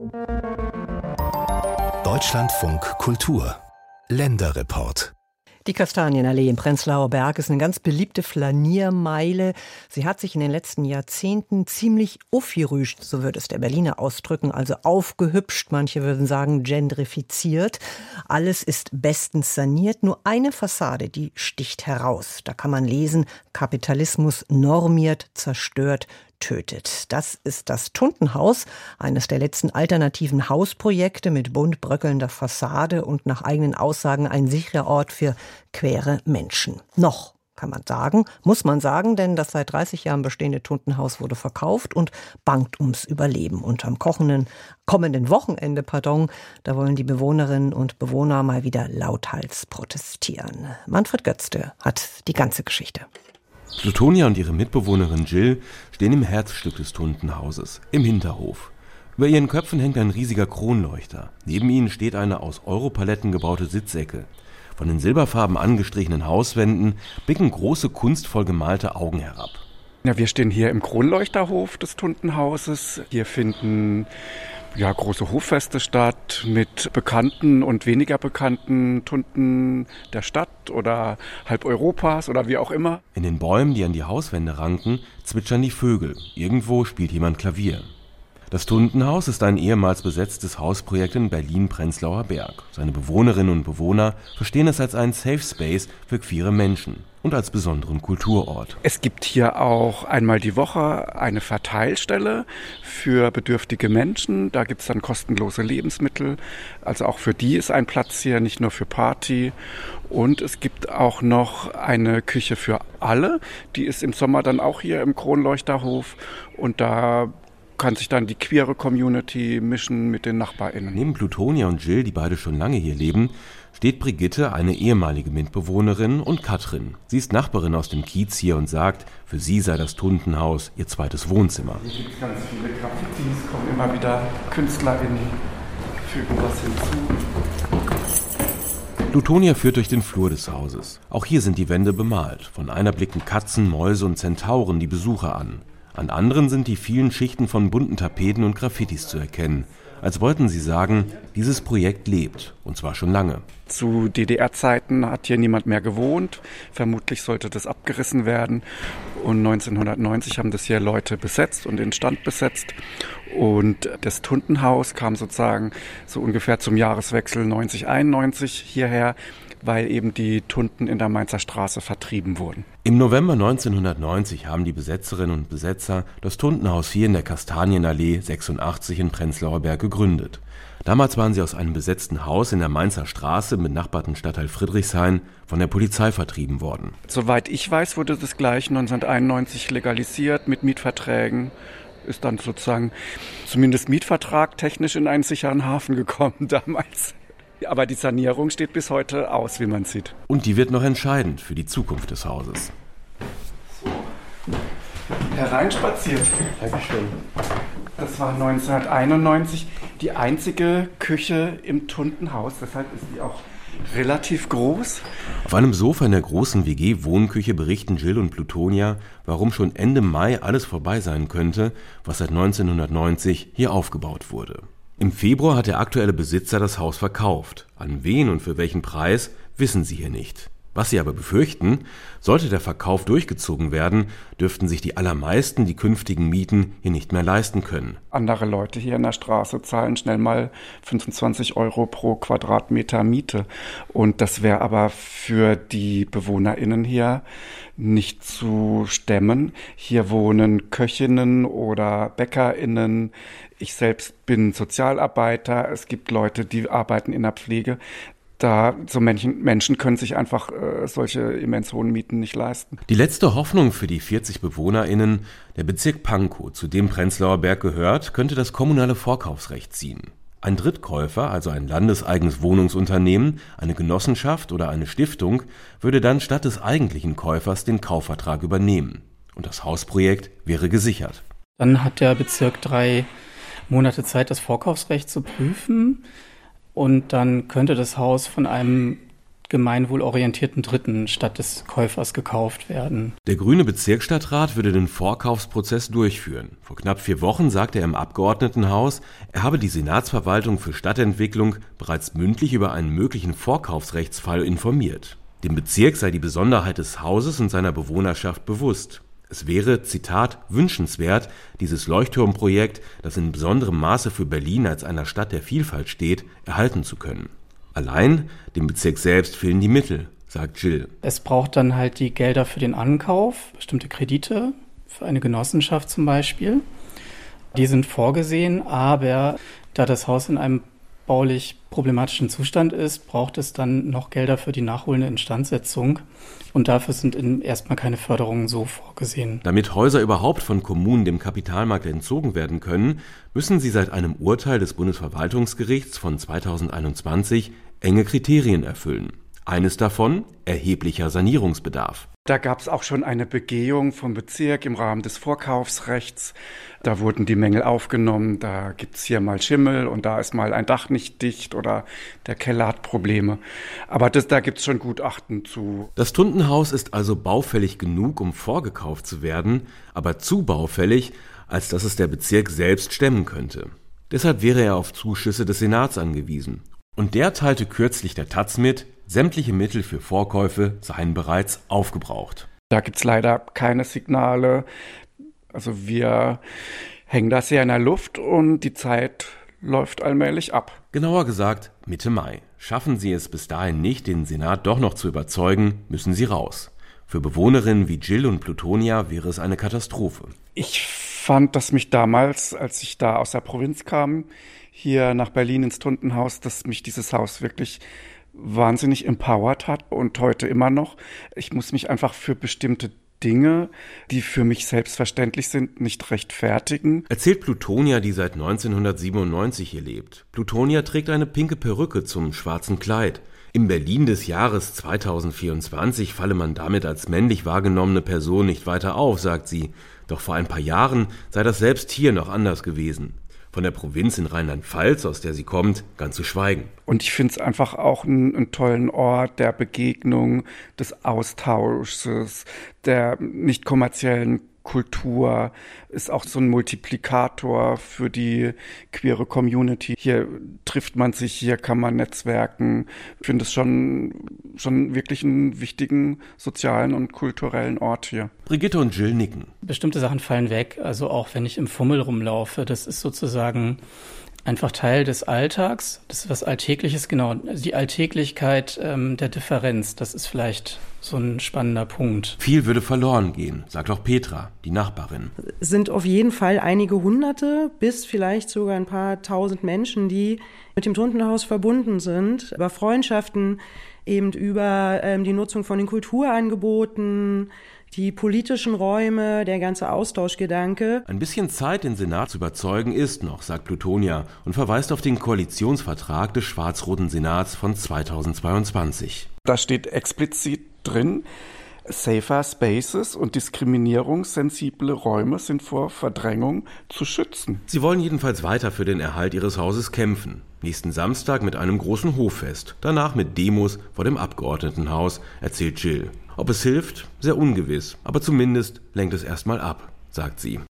Deutschlandfunk Kultur Länderreport. Die Kastanienallee im Prenzlauer Berg ist eine ganz beliebte Flaniermeile. Sie hat sich in den letzten Jahrzehnten ziemlich aufgerüscht, so würde es der Berliner ausdrücken, also aufgehübscht, manche würden sagen gentrifiziert. Alles ist bestens saniert, nur eine Fassade, die sticht heraus. Da kann man lesen: Kapitalismus normiert, zerstört, tötet. Das ist das Tuntenhaus, eines der letzten alternativen Hausprojekte mit bunt bröckelnder Fassade und nach eigenen Aussagen ein sicherer Ort für queere Menschen. Noch, kann man sagen, muss man sagen, denn das seit 30 Jahren bestehende Tuntenhaus wurde verkauft und bangt ums Überleben. Und am kommenden Wochenende, da wollen die Bewohnerinnen und Bewohner mal wieder lauthals protestieren. Manfred Götzte hat die ganze Geschichte. Plutonia und ihre Mitbewohnerin Jill stehen im Herzstück des Tuntenhauses, im Hinterhof. Über ihren Köpfen hängt ein riesiger Kronleuchter. Neben ihnen steht eine aus Europaletten gebaute Sitzecke. Von den silberfarben angestrichenen Hauswänden blicken große, kunstvoll gemalte Augen herab. Ja, wir stehen hier im Kronleuchterhof des Tuntenhauses. Hier finden große Hoffeste statt mit bekannten und weniger bekannten Tunten der Stadt oder halb Europas oder wie auch immer. In den Bäumen, die an die Hauswände ranken, zwitschern die Vögel. Irgendwo spielt jemand Klavier. Das Tuntenhaus ist ein ehemals besetztes Hausprojekt in Berlin-Prenzlauer Berg. Seine Bewohnerinnen und Bewohner verstehen es als einen Safe Space für queere Menschen und als besonderen Kulturort. Es gibt hier auch einmal die Woche eine Verteilstelle für bedürftige Menschen. Da gibt es dann kostenlose Lebensmittel. Also auch für die ist ein Platz hier, nicht nur für Party. Und es gibt auch noch eine Küche für alle. Die ist im Sommer dann auch hier im Kronleuchterhof. Und da kann sich dann die queere Community mischen mit den NachbarInnen. Neben Plutonia und Jill, die beide schon lange hier leben, steht Brigitte, eine ehemalige Mitbewohnerin, und Katrin. Sie ist Nachbarin aus dem Kiez hier und sagt, für sie sei das Tuntenhaus ihr zweites Wohnzimmer. Hier gibt es ganz viele Graffitis, kommen immer wieder KünstlerInnen, fügen was hinzu. Plutonia führt durch den Flur des Hauses. Auch hier sind die Wände bemalt. Von einer blicken Katzen, Mäuse und Zentauren die Besucher an. An anderen sind die vielen Schichten von bunten Tapeten und Graffitis zu erkennen. Als wollten sie sagen, dieses Projekt lebt, und zwar schon lange. Zu DDR-Zeiten hat hier niemand mehr gewohnt. Vermutlich sollte das abgerissen werden. Und 1990 haben das hier Leute besetzt und den Stand besetzt. Und das Tuntenhaus kam sozusagen so ungefähr zum Jahreswechsel 90/91 hierher, weil eben die Tunten in der Mainzer Straße vertrieben wurden. Im November 1990 haben die Besetzerinnen und Besetzer das Tuntenhaus hier in der Kastanienallee 86 in Prenzlauer Berg gegründet. Damals waren sie aus einem besetzten Haus in der Mainzer Straße im benachbarten Stadtteil Friedrichshain von der Polizei vertrieben worden. Soweit ich weiß, wurde das gleich 1991 legalisiert mit Mietverträgen. Ist dann sozusagen zumindest Mietvertrag technisch in einen sicheren Hafen gekommen damals. Aber die Sanierung steht bis heute aus, wie man sieht. Und die wird noch entscheidend für die Zukunft des Hauses. So, hereinspaziert. Dankeschön. Das war 1991 die einzige Küche im Tuntenhaus, deshalb ist die auch relativ groß. Auf einem Sofa in der großen WG-Wohnküche berichten Jill und Plutonia, warum schon Ende Mai alles vorbei sein könnte, was seit 1990 hier aufgebaut wurde. Im Februar hat der aktuelle Besitzer das Haus verkauft. An wen und für welchen Preis, wissen sie hier nicht. Was sie aber befürchten, sollte der Verkauf durchgezogen werden, dürften sich die allermeisten die künftigen Mieten hier nicht mehr leisten können. Andere Leute hier in der Straße zahlen schnell mal 25 € pro Quadratmeter Miete. Und das wäre aber für die BewohnerInnen hier nicht zu stemmen. Hier wohnen Köchinnen oder BäckerInnen. Ich selbst bin Sozialarbeiter. Es gibt Leute, die arbeiten in der Pflege. Menschen können sich einfach solche immens hohen Mieten nicht leisten. Die letzte Hoffnung für die 40 BewohnerInnen, der Bezirk Pankow, zu dem Prenzlauer Berg gehört, könnte das kommunale Vorkaufsrecht ziehen. Ein Drittkäufer, also ein landeseigenes Wohnungsunternehmen, eine Genossenschaft oder eine Stiftung, würde dann statt des eigentlichen Käufers den Kaufvertrag übernehmen. Und das Hausprojekt wäre gesichert. Dann hat der Bezirk 3 Monate Zeit, das Vorkaufsrecht zu prüfen. Und dann könnte das Haus von einem gemeinwohlorientierten Dritten statt des Käufers gekauft werden. Der grüne Bezirksstadtrat würde den Vorkaufsprozess durchführen. Vor knapp 4 Wochen sagte er im Abgeordnetenhaus, er habe die Senatsverwaltung für Stadtentwicklung bereits mündlich über einen möglichen Vorkaufsrechtsfall informiert. Dem Bezirk sei die Besonderheit des Hauses und seiner Bewohnerschaft bewusst. Es wäre, Zitat, wünschenswert, dieses Leuchtturmprojekt, das in besonderem Maße für Berlin als einer Stadt der Vielfalt steht, erhalten zu können. Allein dem Bezirk selbst fehlen die Mittel, sagt Gill. Es braucht dann halt die Gelder für den Ankauf, bestimmte Kredite, für eine Genossenschaft zum Beispiel. Die sind vorgesehen, aber da das Haus in einem baulich problematischen Zustand ist, braucht es dann noch Gelder für die nachholende Instandsetzung. Und dafür sind erstmal keine Förderungen so vorgesehen. Damit Häuser überhaupt von Kommunen dem Kapitalmarkt entzogen werden können, müssen sie seit einem Urteil des Bundesverwaltungsgerichts von 2021 enge Kriterien erfüllen. Eines davon: erheblicher Sanierungsbedarf. Da gab es auch schon eine Begehung vom Bezirk im Rahmen des Vorkaufsrechts. Da wurden die Mängel aufgenommen. Da gibt's hier mal Schimmel und da ist mal ein Dach nicht dicht oder der Keller hat Probleme. Aber da gibt's schon Gutachten zu. Das Tuntenhaus ist also baufällig genug, um vorgekauft zu werden, aber zu baufällig, als dass es der Bezirk selbst stemmen könnte. Deshalb wäre er auf Zuschüsse des Senats angewiesen. Und der teilte kürzlich der taz mit, sämtliche Mittel für Vorkäufe seien bereits aufgebraucht. Da gibt's leider keine Signale. Also wir hängen das hier in der Luft und die Zeit läuft allmählich ab. Genauer gesagt Mitte Mai. Schaffen sie es bis dahin nicht, den Senat doch noch zu überzeugen, müssen sie raus. Für Bewohnerinnen wie Gill und Plutonia wäre es eine Katastrophe. Ich fand, dass mich damals, als ich da aus der Provinz kam, hier nach Berlin ins Tuntenhaus, dass mich dieses Haus wirklich wahnsinnig empowert hat und heute immer noch. Ich muss mich einfach für bestimmte Dinge, die für mich selbstverständlich sind, nicht rechtfertigen. Erzählt Plutonia, die seit 1997 hier lebt. Plutonia trägt eine pinke Perücke zum schwarzen Kleid. Im Berlin des Jahres 2024 falle man damit als männlich wahrgenommene Person nicht weiter auf, sagt sie. Doch vor ein paar Jahren sei das selbst hier noch anders gewesen. Von der Provinz in Rheinland-Pfalz, aus der sie kommt, ganz zu schweigen. Und ich finde es einfach auch einen tollen Ort der Begegnung, des Austausches, der nicht kommerziellen Kultur, ist auch so ein Multiplikator für die queere Community. Hier trifft man sich, hier kann man netzwerken. Ich finde es schon wirklich einen wichtigen sozialen und kulturellen Ort hier. Brigitte und Gill nicken. Bestimmte Sachen fallen weg, also auch wenn ich im Fummel rumlaufe. Das ist sozusagen einfach Teil des Alltags. Das ist was Alltägliches, genau. Die Alltäglichkeit der Differenz, das ist vielleicht so ein spannender Punkt. Viel würde verloren gehen, sagt auch Petra, die Nachbarin. Es sind auf jeden Fall einige Hunderte bis vielleicht sogar ein paar tausend Menschen, die mit dem Tuntenhaus verbunden sind. Über Freundschaften, eben über die Nutzung von den Kulturangeboten, die politischen Räume, der ganze Austauschgedanke. Ein bisschen Zeit, den Senat zu überzeugen, ist noch, sagt Plutonia und verweist auf den Koalitionsvertrag des schwarz-roten Senats von 2022. Da steht explizit drin, Safer Spaces und diskriminierungssensible Räume sind vor Verdrängung zu schützen. Sie wollen jedenfalls weiter für den Erhalt ihres Hauses kämpfen. Nächsten Samstag mit einem großen Hoffest, danach mit Demos vor dem Abgeordnetenhaus, erzählt Gill. Ob es hilft? Sehr ungewiss. Aber zumindest lenkt es erstmal ab, sagt sie.